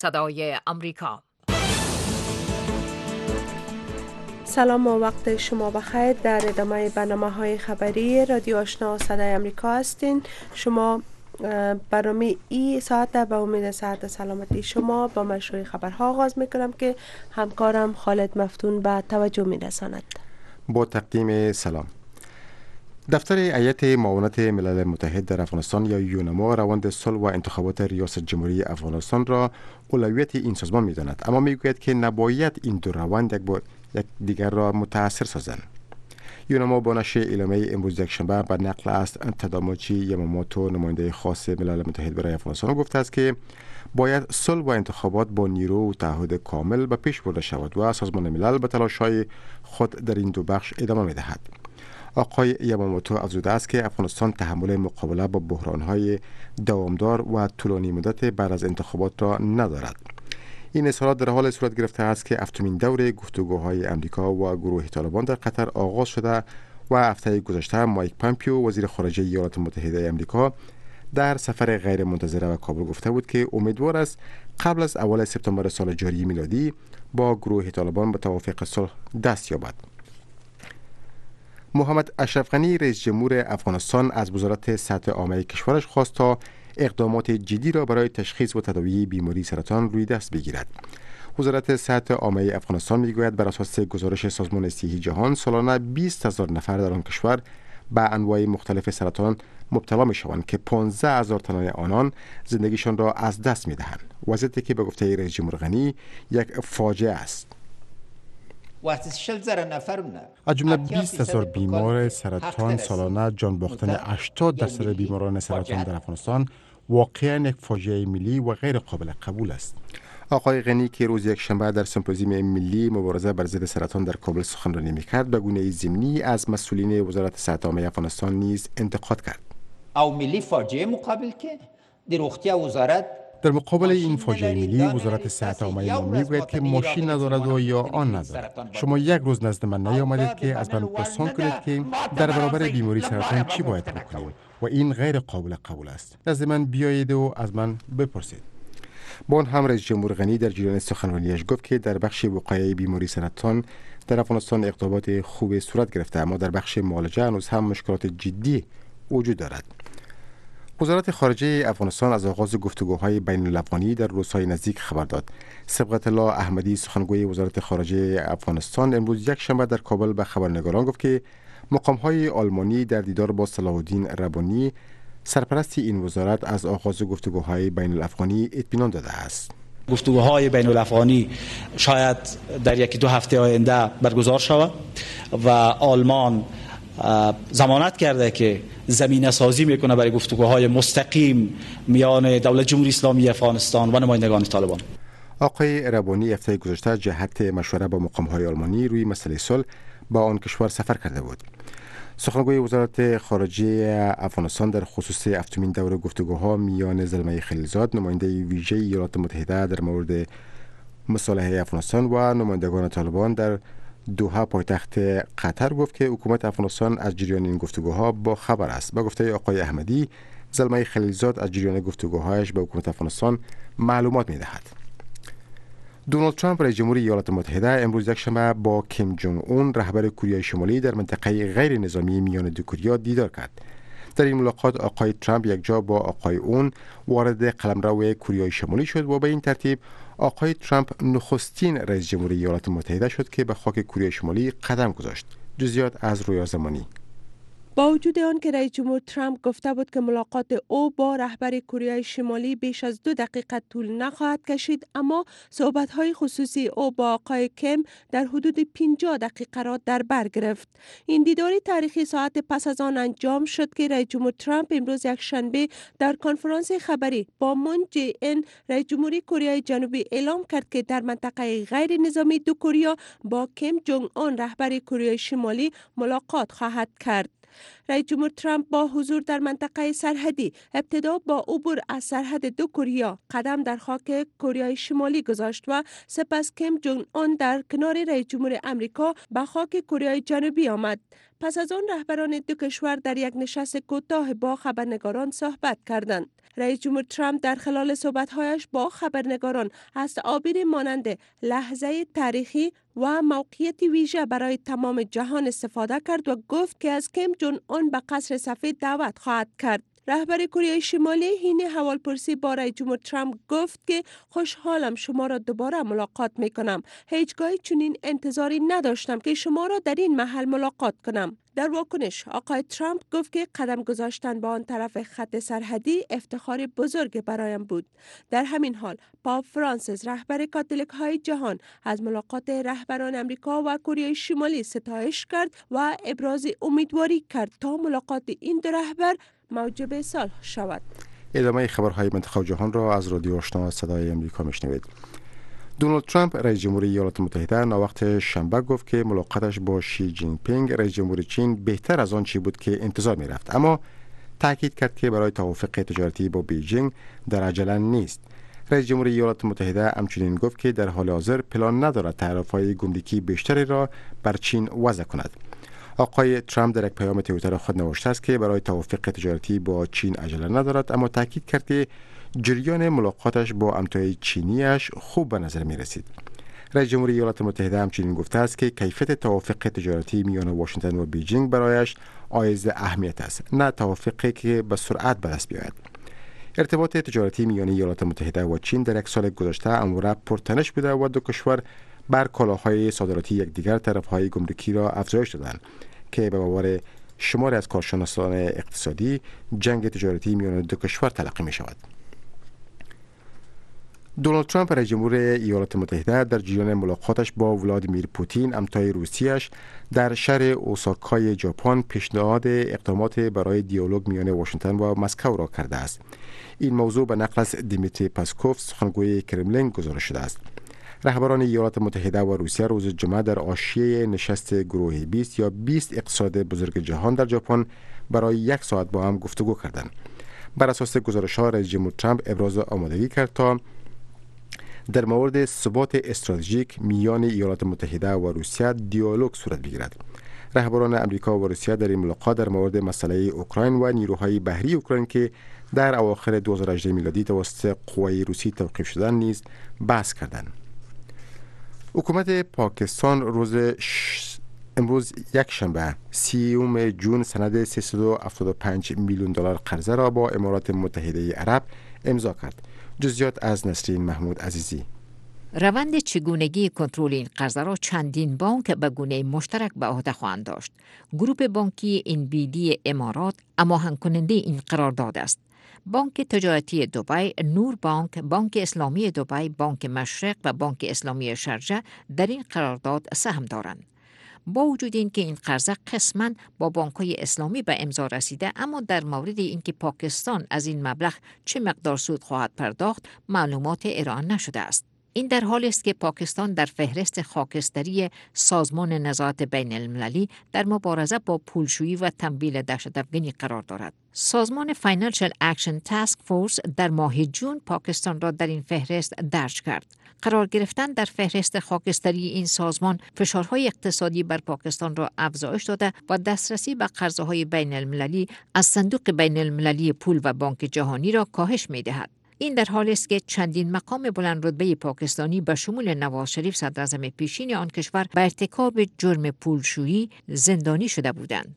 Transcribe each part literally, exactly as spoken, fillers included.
صدای امریکا. سلام و وقت شما بخیر. در ادامه برنامه‌های خبری رادیو آشنا صدای امریکا هستین. شما برنامه ای ساعت به امید صحت سلامتی شما با مشروع خبرها آغاز میکنم که همکارم خالد مفتون به توجه میرساند. با تقدیم سلام. دفتر هیئت معاونت ملل متحد در افغانستان یا یونما روند صلح و انتخابات ریاست جمهوری افغانستان را اولویت این سازمان می‌داند، اما میگوید که نباید این دو روند یک با یک دیگر را متأثر سازند. یونما با نشر اعلامیه امروز یکشنبه به نقل از تاداموچی یاماموتو نماینده خاص ملل متحد برای افغانستان گفته است که باید صلح و انتخابات با نیرو و تعهد کامل به پیش برده شود و سازمان ملل به تلاش‌های خود در این دو بخش ادامه می‌دهد. آقای یاماموتو افزوده است که افغانستان تحمل مقابله با بحران‌های دوامدار و طولانی مدت بعد از انتخابات را ندارد. این اظهارات در حال صورت گرفته است که هفتمین دور گفتگوهای امریکا و گروه طالبان در قطر آغاز شده و هفته گذشته مایک پامپیو وزیر خارجه ایالات متحده آمریکا در سفر غیر منتظره به کابل گفته بود که امیدوار است قبل از اول سپتامبر سال جاری میلادی با گروه طالبان به توافق صلح دست یابد. محمد اشرف غنی رئیس جمهور افغانستان از وزارت صحت عامه کشورش خواست تا اقدامات جدی را برای تشخیص و تداوی بیماری سرطان روی دست بگیرد. وزارت صحت عامه افغانستان میگوید بر اساس گزارش سازمان صحی جهان سالانه بیست هزار نفر در آن کشور به انواع مختلف سرطان مبتلا می شوند که پانزده هزار تن آنان زندگیشان را از دست می دهند. وضعیتی که به گفته رئیس جمهور غنی یک فاجعه است. از جمله بیست هزار بیمار سرطان سالانه جان باختن هشتاد درصد بیماران سرطان در افغانستان واقعا یک فاجعه ملی و غیر قابل قبول است. آقای غنی که روز یکشنبه در سمپوزیوم ملی مبارزه بر ضد سرطان در کابل سخنرانی می‌کرد به گونه ضمنی از مسئولین وزارت صحت عامه افغانستان نیز انتقاد کرد. او ملی فاجعه مقابل که در روغتیا وزارت در مقابل این فاجعه ملی وزارت صحت عامه ما میگوید که ماشین ندارد و یا آن ندارد. شما یک روز نزد من نیامدید که از من پرسان کنید که در برابر بیماری سرطان چی باید بکنیم و این غیر قابل قبول است. نزد من بیایید و از من بپرسید. با آن هم رئیس جمهور غنی در جریان سخنرانیش گفت که در بخش وقایع بیماری سرطان در افغانستان اقدامات خوبی صورت گرفته، اما در بخش معالجه هنوز هم مشکلات جدی وجود دارد. وزارت خارجه افغانستان از آغاز گفتگوهای بین الافغانی در روزهای نزدیک خبر داد. صبغت الله احمدی سخنگوی وزارت خارجه افغانستان امروز یکشنبه در کابل به خبرنگاران گفت که مقام‌های آلمانی در دیدار با صلاح الدین ربانی سرپرست این وزارت از آغاز گفتگوهای بین الافغانی اطمینان داده است. گفتگوهای بین الافغانی شاید در یکی دو هفته آینده برگزار شود و آلمان ضمانت کرده که زمینه سازی میکنه برای گفتگوهای مستقیم میان دولت جمهوری اسلامی افغانستان و نمایندگان طالبان. آقای ربانی هفته گذشته جهت مشوره با مقام‌های آلمانی روی مسئله صلح با آن کشور سفر کرده بود. سخنگوی وزارت خارجه افغانستان در خصوص هفتمین دور گفتگوها میان زلمه خلیلزاد نماینده ویژه ایالات متحده در مورد مصالحه افغانستان و نمایندگان طالبان در دوحه پایتخت قطر گفت که حکومت افغانستان از جریان این گفتگوها با خبر است. با گفته آقای احمدی زلمه خلیلزاد از جریان گفتگوهایش به حکومت افغانستان معلومات می‌دهد. دونالد ترامپ رئیس جمهور ایالات متحده امروز یکشنبه با کیم جونگ اون رهبر کره شمالی در منطقه غیر نظامی میان دو کره دیدار کرد. در این ملاقات آقای ترامپ یک جا با آقای اون وارد قلمرو کره شمالی شد و به این ترتیب آقای ترامپ نخستین رئیس جمهور ایالات متحده شد که به خاک کره شمالی قدم گذاشت. جزئیات از رویا زمانی. با وجود آن که رئیس جمهور ترامپ گفته بود که ملاقات او با رهبر کره شمالی بیش از دو دقیقه طول نخواهد کشید، اما صحبت‌های خصوصی او با آقای کیم در حدود پنجاه دقیقه را در بر گرفت. این دیداری تاریخی ساعت پس از آن انجام شد که رئیس جمهور ترامپ امروز یکشنبه در کنفرانس خبری با مون جه این رئیس جمهوری کره جنوبی اعلام کرد که در منطقه غیر نظامی دو کره با کیم جونگ اون رهبر کره شمالی ملاقات خواهد کرد. رئیس جمهور ترامپ با حضور در منطقه سرحدی ابتدا با عبور از سرحد دو کره قدم در خاک کره شمالی گذاشت و سپس کیم جونگ اون در کنار رئیس جمهور امریکا به خاک کره جنوبی آمد. پس از آن رهبران دو کشور در یک نشست کوتاه با خبرنگاران صحبت کردند. رئیس جمهور ترامپ در خلال صحبت‌هایش با خبرنگاران از تعابیر مانند لحظه تاریخی و موقعیت ویژه برای تمام جهان استفاده کرد و گفت که از کیم جونگ اون به قصر سفید دعوت خواهد کرد. رهبر کره شمالی حین احوالپرسی با رئیس جمهور ترامپ گفت که خوشحالم شما را دوباره ملاقات می کنم. هیچگاه چنین انتظاری نداشتم که شما را در این محل ملاقات کنم. در واکنش آقای ترامپ گفت که قدم گذاشتن با آن طرف خط سرحدی افتخار بزرگ برایم بود. در همین حال پاپ فرانسیس رهبر کاتولیک های جهان از ملاقات رهبران امریکا و کره شمالی ستایش کرد و ابراز امیدواری کرد تا ملاقات این دو رهبر موجب صلح شود. ادامه خبرهای منطقه و جهان را از رادیو آشنا صدای امریکا میشنوید. دونالد ترامپ رئیس جمهوری ایالات متحده ناوقت شنبه گفت که ملاقاتش با شی جین پینگ رئیس جمهور چین بهتر از آن چی بود که انتظار می رفت، اما تاکید کرد که برای توافق تجارتی با بیجینگ در عجله نیست. رئیس جمهوری ایالات متحده همچنین گفت که در حال حاضر پلان ندارد تعرفه‌های گمرکی بیشتری را بر چین وضع کند. آقای ترامپ در یک پیام توییتر خود نوشته است که برای توافق تجارتی با چین عجله ندارد، اما تاکید کرد که جریان ملاقاتش با همتای چینیش خوب به نظر می رسید. رئیس جمهوری ایالات متحده همچنین گفته است که کیفیت توافق تجارتی میان واشنگتن و بیجینگ برایش حائز اهمیت است، نه توافقی که به سرعت به دست بیاید. ارتباط تجارتی میان ایالات متحده و چین در یک سال گذشته امور پرتنش بوده و دو کشور بر کالاهای صادراتی یکدیگر طرفهای گمرکی را افزایش دادند که به باور شماری از کارشناسان اقتصادی جنگ تجارتی میان دو کشور تلقی می شود. دونالد ترامپ رئیس جمهور ایالات متحده در جریان ملاقاتش با ولادیمیر پوتین همتای روسیه‌اش در شهر اوساکای ژاپن پیشنهاد اقدامات برای دیالوگ میان واشنگتن و مسکو را کرده است. این موضوع به نقل از دیمیتری پاسکوف سخنگوی کرملین گزارش شده است. رهبران ایالات متحده و روسیه روز جمعه در حاشیه نشست گروه بیست یا بیست اقتصاد بزرگ جهان در ژاپن برای یک ساعت با هم گفتگو کردند. بر اساس گزارش‌ها رئیس جمهور ترامپ ابراز آمادگی کرد تا در مورد ثبات استراتژیک میان ایالات متحده و روسیه دیالوگ صورت بگیرد. رهبران امریکا و روسیه در این ملاقات در مورد مسئله اوکراین و نیروهای بحری اوکراین که در اواخر دو هزار و هجده میلادی توسط قوای روسی توقیف شدند نیز بحث کردند. حکومت پاکستان روز ش... امروز یک شنبه سیوم جون سند سیصد و هفتاد و پنج میلیون دلار قرضه را با امارات متحده عرب امضا کرد. جزئیات از نسرین محمود عزیزی. روند چگونگی کنترل این قرضه را چندین بانک به گونه مشترک به عهده خواهند داشت. گروه بانکی ان بی دی امارات هماهنگ کننده این قرارداد است. بانک تجارتی دبی، نور بانک، بانک اسلامی دبی، بانک مشرق و بانک اسلامی شارجه در این قرارداد سهم دارند. با وجود اینکه این قرضه قسماً با بانک‌های اسلامی به امضا رسیده، اما در مورد اینکه پاکستان از این مبلغ چه مقدار سود خواهد پرداخت معلومات ارائه نشده است. این در حالی است که پاکستان در فهرست خاکستری سازمان نظارت بین المللی در مبارزه با پولشویی و تمویل دهشت‌افکنی قرار دارد. سازمان فاینانشل اکشن تاسک فورس در ماه جون پاکستان را در این فهرست درج کرد. قرار گرفتن در فهرست خاکستری این سازمان فشارهای اقتصادی بر پاکستان را افزایش داده و دسترسی به قرضه‌های بین المللی از صندوق بین المللی پول و بانک جهانی را کاهش می‌دهد. این در حالی است که چندین مقام بلند رتبه پاکستانی به شمول نواز شریف صدراعظم پیشین آن کشور به ارتکاب جرم پولشویی زندانی شده بودند.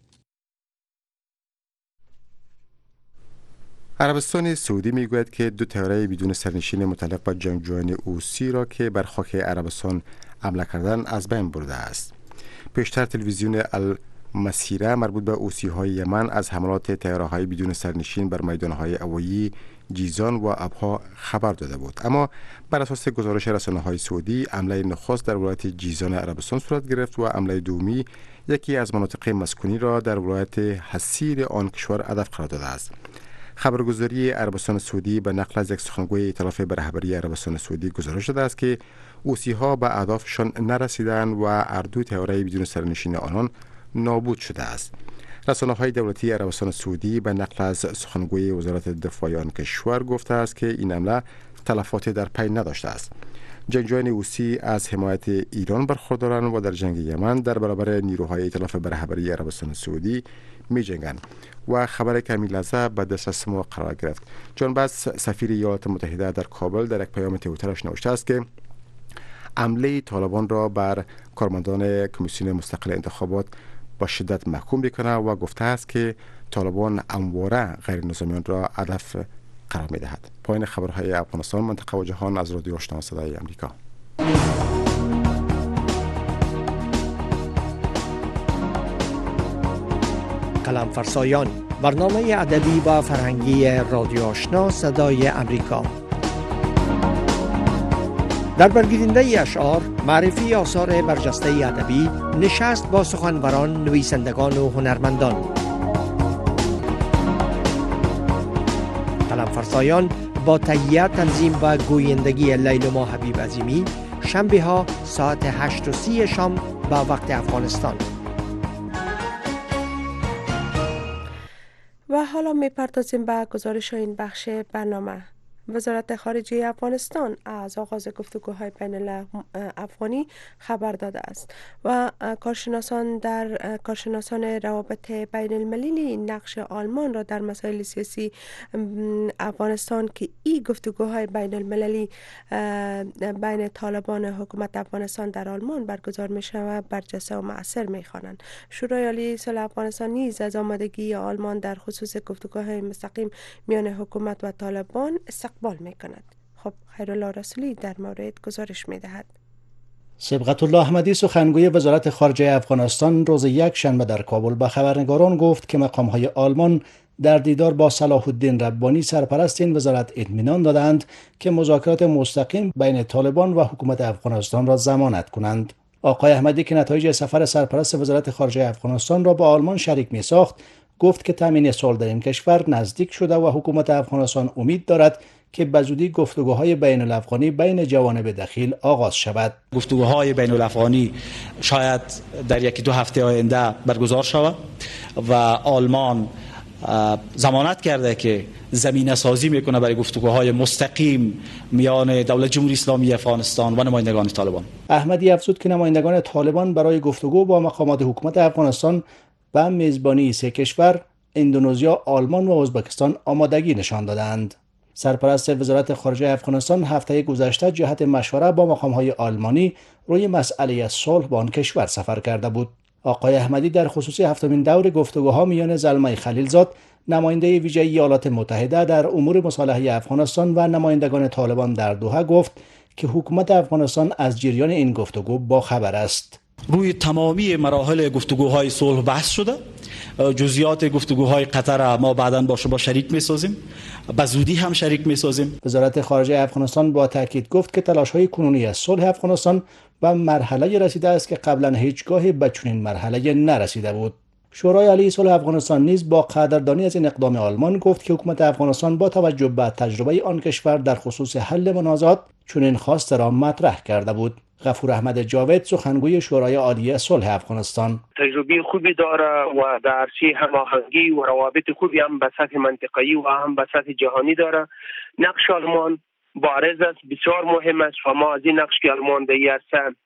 عربستان سعودی میگوید که دو طیاره بدون سرنشین متعلق به جنگجویان حوثی را که بر خاک عربستان حمله کردند از بین برده است. پیشتر تلویزیون المسیره مربوط به حوثی‌های یمن از حملات طیاره‌های بدون سرنشین بر میدان‌های هوایی جیزان و ابها خبر داده بود، اما بر اساس گزارش رسانه‌های سعودی حمله نخست در ولایت جیزان عربستان صورت گرفت و حمله دومی یکی از مناطق مسکونی را در ولایت حصیر آن کشور هدف قرار داده است. خبرگزاری عربستان سعودی به نقل از یک سخنگوی ائتلاف به رهبری عربستان سعودی گزارش داده است که حوثی‌ها به اهدافشان نرسیدند و هر دو طیاره بدون سرنشین آنان نابود شده است. رسانه‌های دولتی عربستان سعودی به نقل از سخنگوی وزارت دفاع آن کشور گفته است که این حمله تلفاتی در پی نداشته است. جنگجویان حوثی از حمایت ایران برخوردارند و در جنگ یمن در برابر نیروهای ائتلاف به رهبری عربستان سعودی می‌جنگند و خبر که همین لحظه به دسترس ما قرار گرفت. جان بس سفیر ایالات متحده در کابل در یک پیام توییترش نوشته است که حمله طالبان را بر کارمندان کمیسیون مستقل انتخابات با شدت محکوم می‌کند و گفته است که طالبان همواره غیر نظامیان را هدف قرار می‌دهد. پایان خبرهای افغانستان، منطقه و جهان از رادیو آشنا صدای آمریکا. قلم فرسایان، برنامه ادبی و فرهنگی رادیو آشنا صدای آمریکا. در برگیرنده اشعار، معرفی آثار برجسته ادبی، نشست با سخنوران، نویسندگان و هنرمندان. قلم فرسایان با تهیه، تنظیم و گویندگی لیلما حبیب عظیمی، شنبه ها ساعت هشت و سی شام با وقت افغانستان. و حالا می‌پردازیم به گزارش این بخش برنامه. وزارت خارجه افغانستان از آغاز گفتگوهای بین الافغانی خبر داده است و کارشناسان در کارشناسان روابط بین المللی نقش آلمان را در مسائل سیاسی افغانستان که این گفتگوهای بین المللی بین طالبان حکومت افغانستان در آلمان برگزار می شود برجسته و مؤثر می خوانند. شورای عالی صلح افغانستان نیز از آمادگی آلمان در خصوص گفتگوهای مستقیم میان حکومت و طالبان استقبال می کند. خب خیرالله رسولی در مورد گزارش می دهد. صبغت الله احمدی سخنگوی وزارت خارجه افغانستان روز یک شنبه در کابل به خبرنگاران گفت که مقام‌های آلمان در دیدار با صلاح الدین ربانی سرپرست این وزارت اطمینان دادند که مذاکرات مستقیم بین طالبان و حکومت افغانستان را ضمانت کنند. آقای احمدی که نتایج سفر سرپرست وزارت خارجه افغانستان را با آلمان شریک می ساخت، گفت که تامین صلح در این کشور نزدیک شده و حکومت افغانستان امید دارد که بزودی گفتگوهای بین الافغانی بین جوانب دخیل آغاز شود. گفتگوهای بین الافغانی شاید در یکی دو هفته آینده برگزار شود و آلمان ضمانت کرده که زمینه سازی میکنه برای گفتگوهای مستقیم میان دولت جمهوری اسلامی افغانستان و نمایندگان طالبان. احمدی افزود که نمایندگان طالبان برای گفتگو با مقامات حکومت افغانستان و میزبانی سه کشور اندونزیا، آلمان و ازبکستان آمادگی نشان دادند. سرپرست وزارت خارجه افغانستان هفته گذشته جهت مشوره با مقام‌های آلمانی روی مسئله صلح با آن کشور سفر کرده بود. آقای احمدی در خصوص هفتمین دور گفتگوها میان زلمه خلیلزاد، نماینده ویژه ایالات متحده در امور مصالحه افغانستان و نمایندگان طالبان در دوحه گفت که حکومت افغانستان از جریان این گفتگو با خبر است. روی تمامی مراحل گفتگوهای صلح بحث شده. جزئیات گفتگوهای قطر ما بعداً با شما شریک می‌سازیم، به زودی هم شریک می‌سازیم. وزارت خارجه افغانستان با تاکید گفت که تلاش‌های کنونی صلح افغانستان به مرحله رسیده است که قبلا هیچگاه به چنین مرحله نرسیده بود. شورای عالی صلح افغانستان نیز با قدردانی از این اقدام آلمان گفت که حکومت افغانستان با توجه به تجربه آن کشور در خصوص حل منازعات چنین خواست را مطرح کرده بود. غفور احمد جاوید سخنگوی شورای عالی صلح افغانستان: تجربه خوبی داره و در عرصه هماهنگی و روابط خوبی هم به سطح منطقه‌ای و هم به سطح جهانی داره. نقش آلمان بارز است، بسیار مهم است و ما از این نقش که آلمان در این عرصه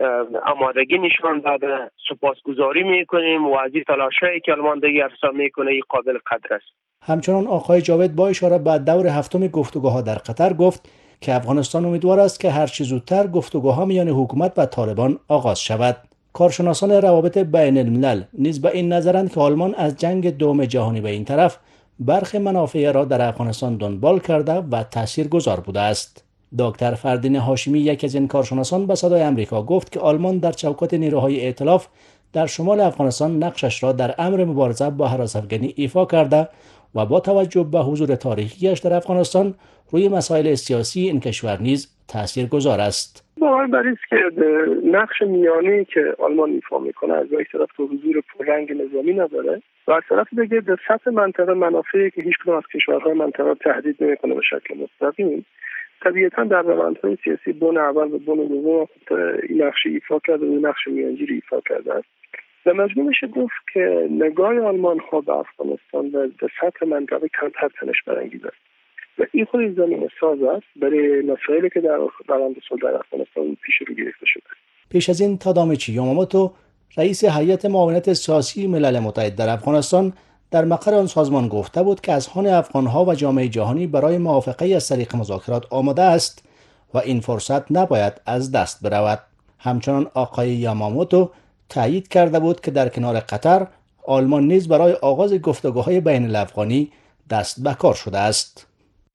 آمادگی نشان داده سپاسگزاری میکنیم و از این تلاشایی که آلمان در این عرصه میکنه این قابل قدر است. همچنان آقای جاوید با اشاره به دور هفتم گفتگوها در قطر گفت که افغانستان امیدوار است که هر چه زودتر گفتگوها میان حکومت و طالبان آغاز شود. کارشناسان روابط بین الملل نیز به این نظرند که آلمان از جنگ دوم جهانی به این طرف برخی منافع را در افغانستان دنبال کرده و تاثیرگذار بوده است. دکتر فردین هاشمی یک از این کارشناسان به صدای آمریکا گفت که آلمان در چوکات نیروهای ائتلاف در شمال افغانستان نقشش را در امر مبارزه با هراس‌افکنی ایفا کرده و با توجه به حضور تاریخیش در افغانستان روی مسائل سیاسی این کشور نیز تاثیرگذار است. باور بر است که نقش میانی که آلمان ایفا میکنه از یک طرف تو حضور پررنگ نظامی نداره و از طرف دیگه در سطح منطقه منافعی که هیچ کدام از کشورهای منطقه تهدید نمیکنه به شکل مستقیم، طبیعتاً در روندهای سیاسی بن اول و بن دوم این نقش ایفا کرده و نقش میانجی ایفا کرده است. در مجموع میشه گفت که نگاه آلمان خود به افغانستان در سطح منطقه کمتر تنش برانگیز است و این خود زمین ساز است برای مسائلی که در روند صلح در افغانستان پیش رو گرفته شده. پیش از این تادامیچی یاماموتو رئیس هیئت معاونت سیاسی ملل متحد در افغانستان در مقر آن سازمان گفته بود که اذهان افغانها و جامعه جهانی برای موافقه از طریق مذاکرات آماده است و این فرصت نباید از دست برود. همچنان آقای یاماموتو تایید کرده بود که در کنار قطر آلمان نیز برای آغاز گفتگوهای بین الافغانی دست به کار شده است.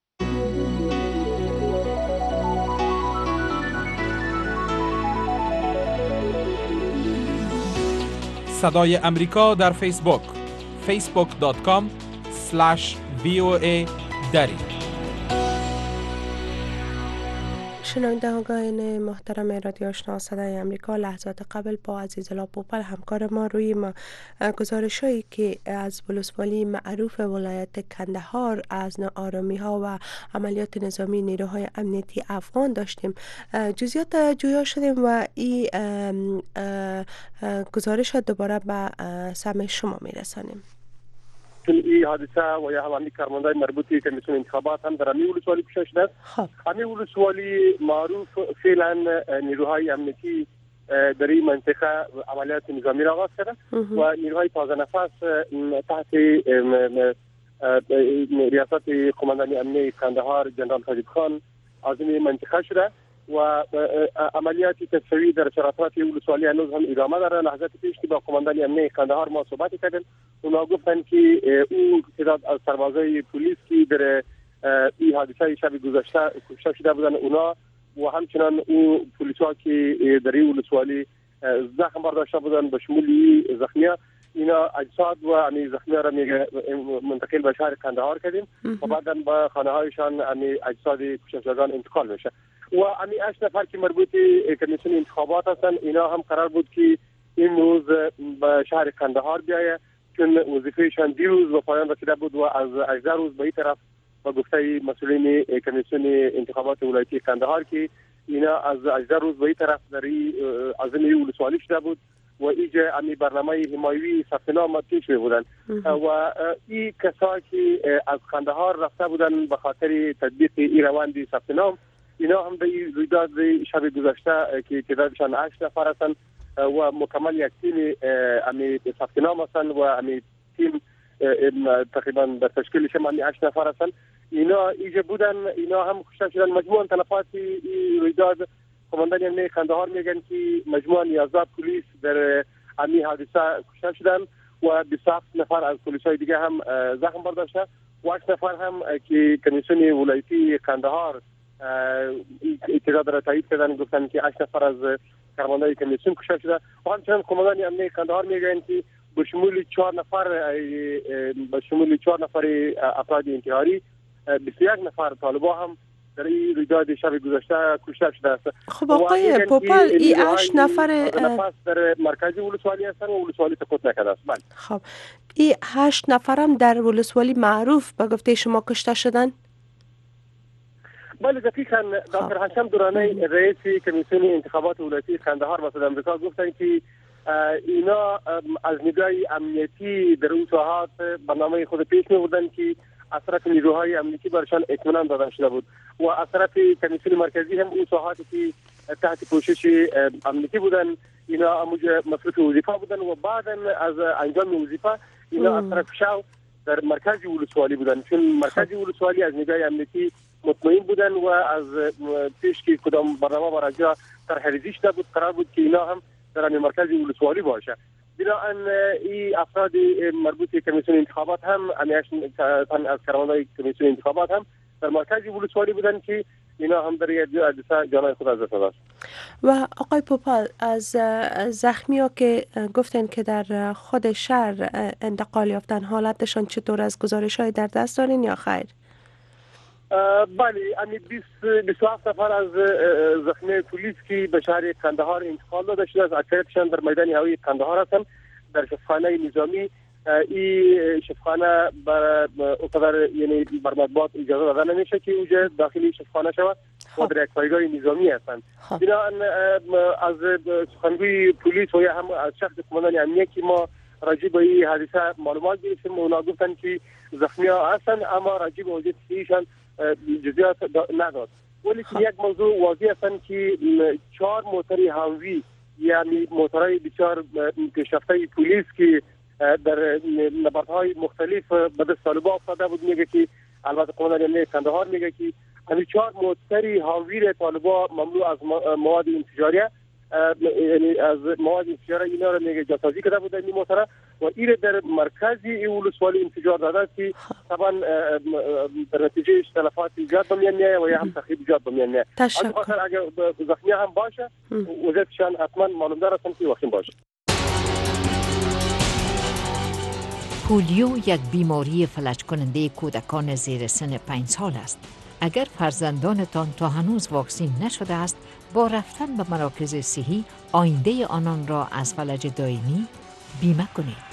صدای امریکا در فیسبوک فیسبوک دات کام اسلش وی او ای دری. شنوندگان محترم رادیو آشنا صدای امریکا، لحظات قبل با عزیزالله پوپل همکار ما روی ما گزارش‌هایی که از ولسوالی معروف ولایت کندهار از ناآرامی ها و عملیات نظامی نیروهای امنیتی افغان داشتیم جزئیات جویا شدیم و این گزارش دوباره به سمع شما میرسانیم. این حادثه و یا همانی کارمندای مربوطی کمیسیون انتخابات هم در امی ولسوالی پیش شده است. خب امی ولسوالی معروف فعلا نیروهای امنیتی در این منطقه عملیات نظامی را آغاز کرده و نیروهای تازه نفس تحت ریاست قماندانی امنیه کندهار جنرال خالد خان از این منطقه شده و عملیات تصفیه‌ای در شرطات ولسوالی هنوز هم ادامه داره. لحظات پیش که با قماندانی امنیه کندهار ما صحبت کردیم، اونا گفتن که او تعداد از سربازای پلیس که در این حادثه شب گذشته کشته شده بودن اونا و همچنان او پلیس‌ها که در این ولسوالی زخم برداشته بودن به شمول زخمی‌ها، اینا اجساد و امی زخمی‌ها را منتقل به شهر کندهار کردیم و بعداً به خانه‌هایشان امی اجساد کشته شدگان انتقال بشه. و امی هشت نفر که مربوط کمیسیون انتخابات هستن اینا هم قرار بود که این روز به شهر کندهار بیایه، چون وظیفهشان دیروز و پایان رسیده بود و از هجده روز به این طرف با گفته مسئولین کمیسیون انتخابات ولایتی کندهار که اینا از هجده روز به این طرف در عزم ولسوالی شده بود و اینجا امی برنامه حمایوی ثبت نام پیش می بودن و این کسایی که از کندهار رفته بودن به خاطر تطبیق این روند ثبت نام، اینا هم به این رویداد شب گذشته که تعدادشان هشت نفر هستند و مکمل یک تیم امی ثبت نام هستند و امی تیم تقریبا در تشکیلش هم امی هشت نفر هستند، اینا اینجا بودن، اینا هم کشته شدن. مجموعاً تلفات این رویداد قماندانی امنیه کندهار میگن که مجموعاً یازده پلیس در امی حادثه کشته شدن و بیست و هفت نفر از پلیس‌های دیگه هم زخم برداشته و هشت نفر هم که کمیسیون ولایتی کندهار اطلاعات را تایید کردن، گفتن که هشت نفر از کارمندای کمیسیون کشته شده و همچنین قماندانی امنیه کندهار میگن که به شمول چهار نفر به شمول چهار نفر افراد انتحاری بیست و یک نفر طالبا هم در این رویداد شب گذشته کشته شده است. خب آقای پوپل این هشت نفر در مرکز ولسوالی هستن و ولسوالی سقوط نکرده است. بله. خب این هشت نفر هم در ولسوالی معروف به گفته شما کشته شدن؟ بله دقیقاً. دکتر هاشم دورانی رئیس کمیسیون انتخابات ولایتی کندهار و صدر آمریکا گفتن که اینا از نگاه امنیتی در اون ساحات برنامه خود پیش می‌بردن که از طرف نیروهای امنیتی برشان اطمینان داده شده بود و از طرف کمیسیون مرکزی هم اون ساحاتی که تحت پوشش امنیتی بودن اینا همونجا مصروف وظیفه بودن و بعدا از انجام وظیفه اینا از طرف شو در مرکز ولسوالی بودن، چون مرکز ولسوالی از نگاه امنیتی مطمئن بودن و از پیش که کدام برنامه برای طرح‌ریزی شده بود قرار بود که اینا هم در مرکز ولسوالی باشه. بنابراین این افراد مربوط به کمیسیون انتخابات هم از کارمندای کمیسیون انتخابات هم در مرکز ولسوالی بودن که اینا هم در یک حادثه جانای خود از دست دادن. و آقای پوپل از زخمی‌ها که گفتن که در خود شهر انتقال یافتن حالتشان چطور از گزارش‌های در دست دارین یا خیر؟ بله، امی بیست و هفت نفر از زخمی پلیس که به شهر کندهار انتقال داده شده است، اکثریتشان در میدان هوایی کندهار هستند در شفاخانه نظامی. این شفاخانه بر اقدار یعنی بر مطبوعات اجازه داده نمیشه که اونجا داخلی شفاخانه شود و در یک پایگاه نظامی هستند. بنابراین از سخنگوی پلیس و یا هم از شخص کماندان امنیتی ما راجع به این حادثه معلومات گرفتیم و اونا گفتن که زخمی ها هستند، اما راجع به وضعیت صحیشان جزئیات نداد. ولی یک موضوع واضح هستند که چهار موتر هاوی یعنی موترهای بسیار پیشرفته پلیس که در نبردهای مختلف به دست طالبان افتاده بود، میگه که البته قومندان امنیت کندهار میگه که همین چهار موتر هاوی طالبان مملو از مواد انفجاریه، یعنی از مواد انفجاری اینا رو میگه جاسازی کرده بود این موتر و این در مرکزی این ولسوالی انفجار داده که طبعا در نتیجه تلفات ایجاد به میان میاد و یا هم تخریب ایجاد به میان میاد. تشکر. اگر زخمی هم باشه وضعیتشان حتما معلوم داره که وقتی باشه. پولیو یک بیماری فلج کننده کودکان زیر سن پنج سال است. اگر فرزندانتان تا هنوز واکسین نشده است، با رفتن به مراکز صحی آینده آنان را از فلج دائمی بیمه کنید.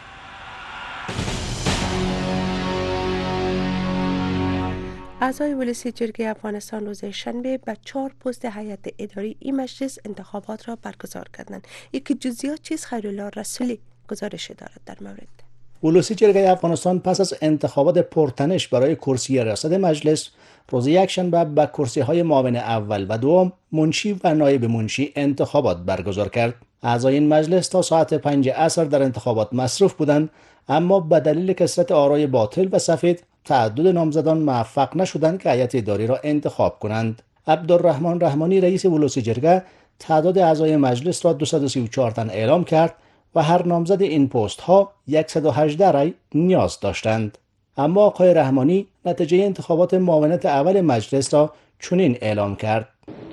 اعضای ولسی جرگه افغانستان روز شنبه به چهار پست هیئت اداری این مجلس انتخابات را برگزار کردند. یکی جزئیات چیز خیرالله رسولی گزارش دارد در مورد. ولسی جرگه افغانستان پس از انتخابات پرتنش برای کرسی ریاست مجلس روز یکشنبه به کرسی‌های معاون اول و دوم منشی و نایب منشی انتخابات برگزار کرد. اعضای این مجلس تا ساعت پنج عصر در انتخابات مصروف بودند، اما به دلیل کثرت آرای باطل و سفید تعدد نامزدان موفق نشدند که هیئت اداری را انتخاب کنند. عبدالرحمن رحمانی رئیس ولسی جرگه تعداد اعضای مجلس را دویست و سی و چهار تن اعلام کرد و هر نامزد این پست ها صد و هجده رای نیاز داشتند. اما آقای رحمانی نتیجه انتخابات معاونت اول مجلس را چنین اعلام کرد: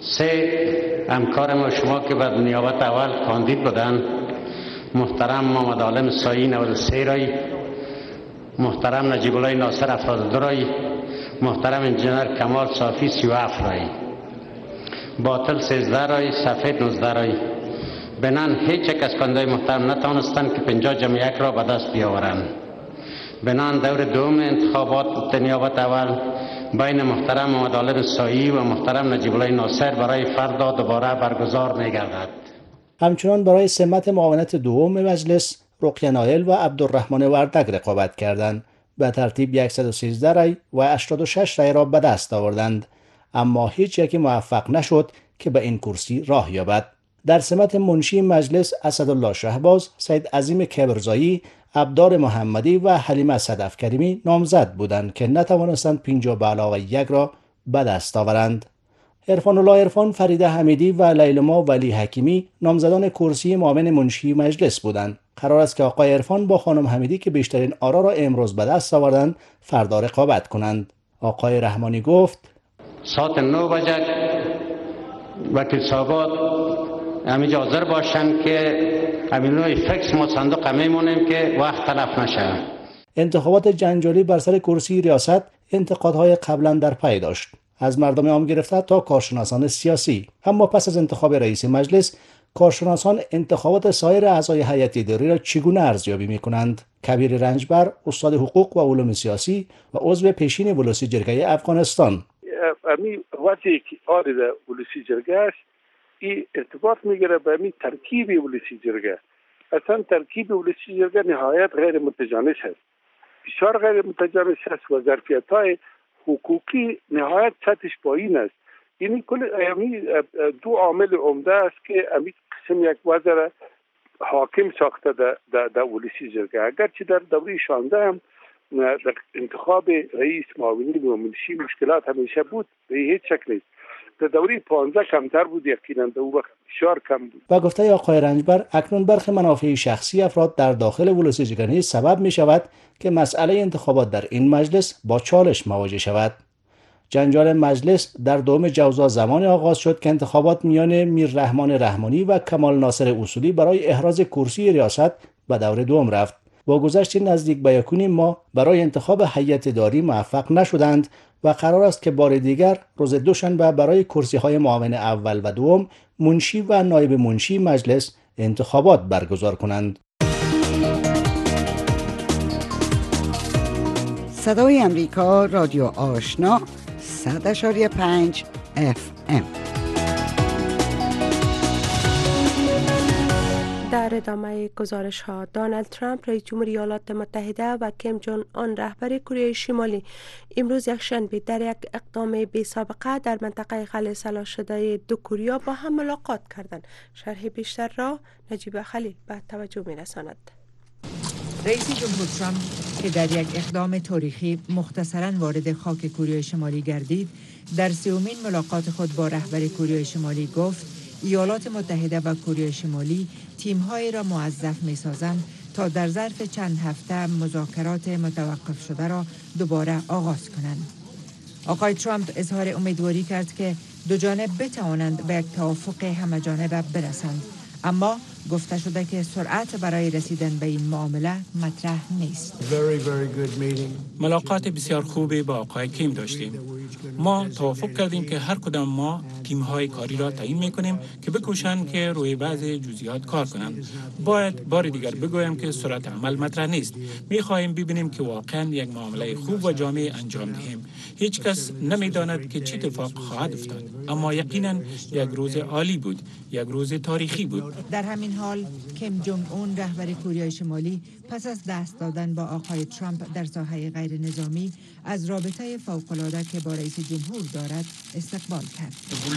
سه همکار ما شما که به نیابت اول کاندید بودند، محترم محمد عالم سایی نود و سه رای، محترم نجیب الله ناصر هفتاد و دو رای، محترم انجینر کمال صافی سی و هفت رای، باطل سیزده رای، سفید نوزده رای. بنان هیچ یک از کاندیدای محترم نتوانستند که پنجاه جمع یک را به دست بیاورند. بنان دور دوم انتخابات نیابت اول بین محترم محمد عالم سایی و محترم نجیب الله ناصر برای فردا دوباره برگزار می‌گردد. همچنان برای سمت معاونت دوم مجلس رقیه نایل و عبدالرحمن وردگ رقابت کردند. به ترتیب صد و سیزده رای و هشتاد و شش رای را به دست آوردند، اما هیچ یکی موفق نشد که به این کرسی راه یابد. در سمت منشی مجلس اسدالله شهباز، سید عظیم کبرزایی، عبدار محمدی و حلیمه صدف کریمی نامزد بودند که نتوانستند پنجاه به علاوه یک را به دست آورند. عرفان الله عرفان، فریده حمیدی و لیلما ولی حکیمی نامزدان کرسی معاون منشی مجلس بودند. قرار است که آقای عرفان با خانم حمیدی که بیشترین آرا را امروز به دست آوردند فردا رقابت کنند. آقای رحمانی گفت: ساعت نه بجه وکیل صاحبات همینجا حاضر باشند که همین نوع فکس ما صندوق میمونیم که وقت تلف نشه. انتخابات جنجالی بر سر کرسی ریاست انتقادهای قبلا در پی داشت، از مردم عام گرفته تا کارشناسان سیاسی. اما پس از انتخاب رئیس مجلس، کارشناسان انتخابات سایر اعضای هیئت اداری را چگونه ارزیابی می‌کنند؟ کبیر رنجبر، استاد حقوق و علوم سیاسی و عضو پیشین ولسی جرگه افغانستان: امی وقتی که آرد ولسی جرگه است، این ارتباط میگیره به امی ترکیب ولسی جرگه. اصلا ترکیب ولسی جرگه نهایت غیر متجانس است، بسیار غیر متجانس است و ظرفیت‌های حقوقی نهایت سطحش پایین است. یعنی کل امی دو عامل عمده است که امی قسم یک وزیر حاکم ساخته در در ولسی جرگه. اگرچه در دوره شانزده هم در انتخاب رئیس معاونین و منشی مشکلات همیشه بود، به هیچ شکل نیست. در دوره پانزده کمتر بود، یقینا در اون وقت بسیار کم بود. و گفته آقای رنجبر، اکنون برخی منافع شخصی افراد در داخل ولسی جرگه سبب می شود که مسئله انتخابات در این مجلس با چالش مواجه شود. جنجال مجلس در دوم جوزا زمان آغاز شد که انتخابات میان میر رحمان رحمانی و کمال ناصر اصولی برای احراز کرسی ریاست به دور دوم رفت. با گذشت نزدیک به یک ماه برای انتخاب هیئت اداری موفق نشدند و قرار است که بار دیگر روز دوشنبه برای کرسی‌های معاون اول و دوم منشی و نایب منشی مجلس انتخابات برگزار کنند. صدای امریکا، رادیو آشنا، صد و پنج اف ام. در ادامه گزارش ها، دونالد ترامپ رئیس جمهور ایالات متحده و کیم جون آن رهبر کره شمالی امروز یکشنبه در یک اقدام بی سابقه در منطقه خلیج سلاح شده دو کره با هم ملاقات کردند. شرح بیشتر را نجیب خلیل به توجه می رساند. رئیس جمهور ترامپ که در یک اقدام تاریخی مختصراً وارد خاک کره شمالی گردید، در سومین ملاقات خود با رهبر کره شمالی گفت ایالات متحده و کره شمالی تیم‌های را موظف می‌سازند تا در ظرف چند هفته مذاکرات متوقف شده را دوباره آغاز کنند. آقای ترامپ اظهار امیدواری کرد که دو جانب بتوانند به یک توافق همه‌جانبه برسند، اما گفته شده که سرعت برای رسیدن به این معامله مطرح نیست. ملاقات بسیار خوبی با آقای کیم داشتیم. ما توافق کردیم که هر کدام ما تیم‌های کاری را تعیین می‌کنیم که بکوشند که روی بعضی جزئیات کار کنند. باید بار دیگر بگویم که سرعت عمل مطرح نیست. می‌خواهیم ببینیم که واقعاً یک معامله خوب و جامع انجام دهیم. هیچ کس نمی‌داند که چه اتفاق خواهد افتاد، اما یقیناً یک روز عالی بود، یک روز تاریخی بود. در همین حال کیم جونگ اون رهبر کره شمالی پس از دست دادن با آقای ترامپ در ساحه غیر نظامی از رابطه فوق‌العاده که با رئیس جمهور دارد استقبال کرد.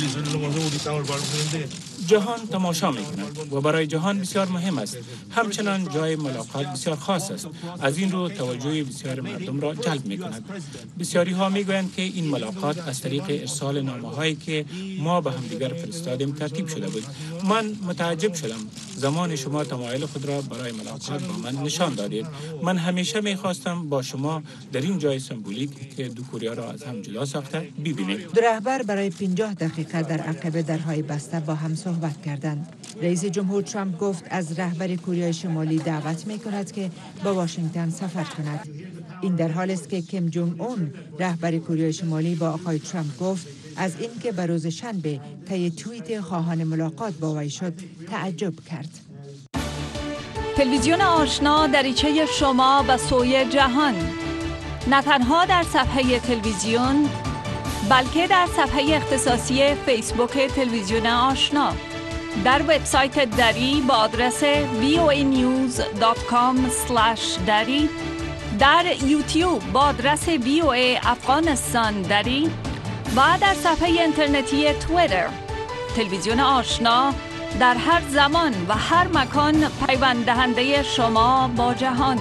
جهان تماشا می‌کند و برای جهان بسیار مهم است. همچنان جای ملاقات بسیار خاص است. از این رو توجه بسیار مردم را جلب می‌کند. بسیاری ها می‌گویند که این ملاقات از طریق ارسال نامه‌هایی که ما به همدیگر فرستادیم ترتیب شده بود. من متعجب شدم. زمان شما تمایل خود را برای ملاقات با من نشان دادید. من همیشه می‌خواستم با شما در این جای سمبولیک که دو کره را از هم جدا ساخته ببینید. دو رهبر برای پنجاه دقیقه در عقب درهای بسته با هم صحبت کردند. رئیس جمهور ترامپ گفت از رهبر کره شمالی دعوت می‌کند که به واشنگتن سفر کند. این در حالی است که کیم جونگ اون رهبر کره شمالی با آقای ترامپ گفت از اینکه به روز شنبه طی توییت خواهان ملاقات با وی شد تعجب کرد. تلویزیون آشنا دریچه شما به سوی جهان، نه تنها در صفحه تلویزیون بلکه در صفحه اختصاصی فیسبوک تلویزیون آشنا، در وبسایت دری با آدرس وی او ای نیوز دات کام اسلش دری، در یوتیوب با آدرس وی او ای افغانستان دری و در صفحه اینترنتی توییتر. تلویزیون آشنا در هر زمان و هر مکان پیوند دهنده شما با جهان.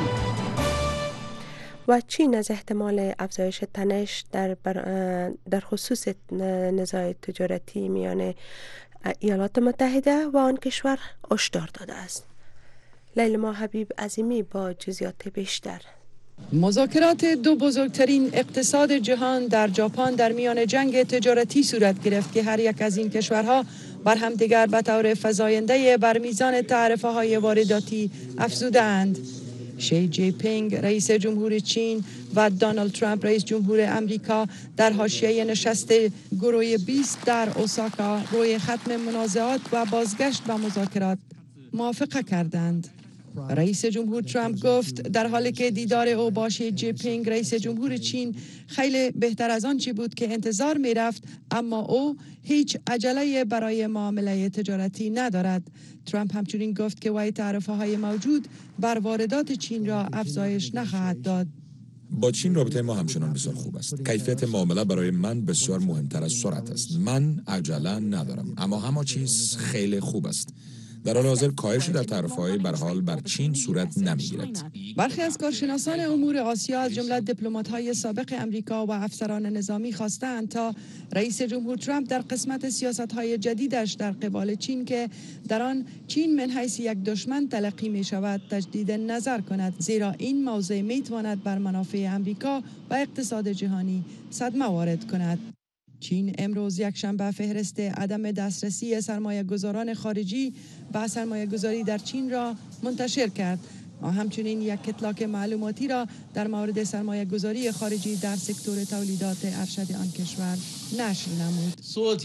و چین از احتمال افزایش تنش در, در خصوص نزاع تجارتی میان ایالات متحده و آن کشور هشدار داده است. لیلما حبیب عظیمی با جزئیات بیشتر. مذاکرات دو بزرگترین اقتصاد جهان در ژاپن در میان جنگ تجارتی صورت گرفت که هر یک از این کشورها بر همدیگر به طور فزاینده بر میزان تعرفه های وارداتی افزودند. شی جی پینگ رئیس جمهور چین و دونالد ترامپ رئیس جمهور امریکا در حاشیه نشست گروه بیست در اوساکا روی ختم منازعات و بازگشت به مذاکرات موافقه کردند. رئیس جمهور ترامپ گفت در حالی که دیدار او با شی جی پینگ رئیس جمهور چین خیلی بهتر از آن چی بود که انتظار می رفت، اما او هیچ عجله برای معامله تجارتی ندارد. ترامپ همچنین گفت که وی تعرفه های موجود بر واردات چین را افزایش نخواهد داد. با چین رابطه ما همچنان بسیار خوب است. کیفیت معامله برای من بسیار مهمتر از سرعت است. من عجله ندارم، اما همه چیز خیلی خوب است. در حال حاضر کاهشی در تعرفه‌های به هر حال بر چین صورت نمی‌گیرد. برخی از کارشناسان امور آسیا از جمله دیپلمات‌های سابق امریکا و افسران نظامی خواستند تا رئیس جمهور ترامپ در قسمت سیاست‌های جدیدش در قبال چین که در آن چین من حیث یک دشمن تلقی می‌شود تجدید نظر کند، زیرا این موضوع می‌تواند بر منافع امریکا و اقتصاد جهانی صدمه وارد کند. چین امروز یکشنبه فهرست عدم دسترسی سرمایه‌گذاران خارجی به سرمایه‌گذاری در چین را منتشر کرد و همچنین یک اطلاق معلوماتی را در مورد سرمایه‌گذاری خارجی در سکتور تولیدات ارشد آن کشور نشر نمود.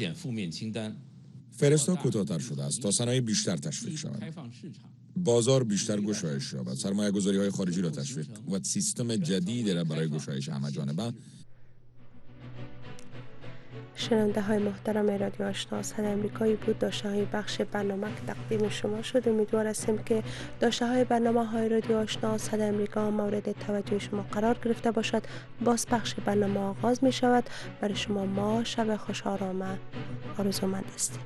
فهرست کوتاه‌تر شده است تا صنایع بیشتر تشویق شود، بازار بیشتر گشایش یابد، سرمایه‌گذاری‌های خارجی را تشویق و سیستم جدیدی را برای گشایش همه‌جانبه. شنونده های محترم رادیو آشنا صدای امریکایی بود. داشته های بخش برنامه که تقدیم شما شد. امیدوار هستیم که داشته های برنامه های رادیو آشنا صدای امریکا مورد توجه شما قرار گرفته باشد. باز بخش برنامه آغاز می شود. برای شما ما شب خوش آرامه آرزومند هستیم.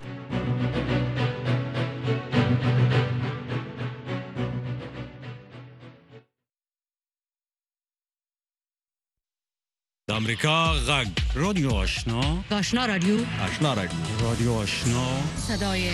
امریکا غږ رادیو آشنا آشنا رادیو آشنا رادیو رادیو آشنا صدای